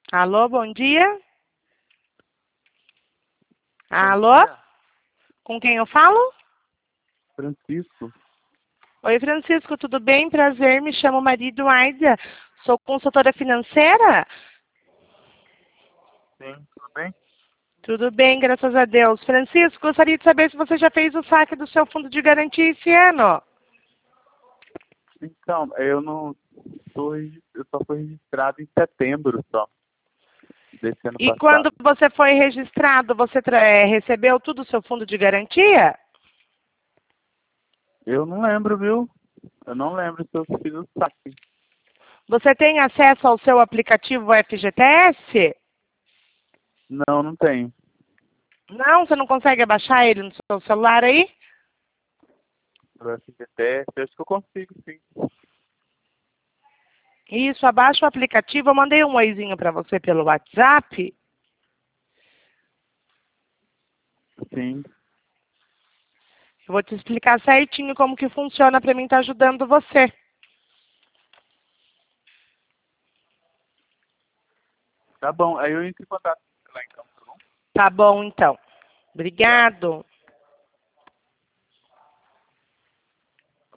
Alô, bom dia. Bom Alô? dia, Com quem eu falo? Francisco. Oi, Francisco, tudo bem? Prazer, me chamo Maria Eduarda. Sou consultora financeira. Sim, tudo bem? Tudo bem, graças a Deus. Francisco, gostaria de saber se você já fez o saque do seu fundo de garantia esse ano. Então, eu não tô, eu só fui registrado em setembro só, desse ano E quando passado. você foi registrado, você recebeu tudo o seu fundo de garantia? Eu não lembro, viu? Eu não lembro se eu fiz o saque. Você tem acesso ao seu aplicativo FGTS? Não, não tenho. Não, você não consegue baixar ele no seu celular aí? Pro FGTS, eu acho que eu consigo, sim. Isso, abaixa o aplicativo. Eu mandei um oizinho para você pelo WhatsApp. Sim, Eu vou te explicar certinho como que funciona para mim estar ajudando você. tá bom. Aí eu entro em contato lá então, tá bom? Tá bom, então. Obrigado. Obrigado.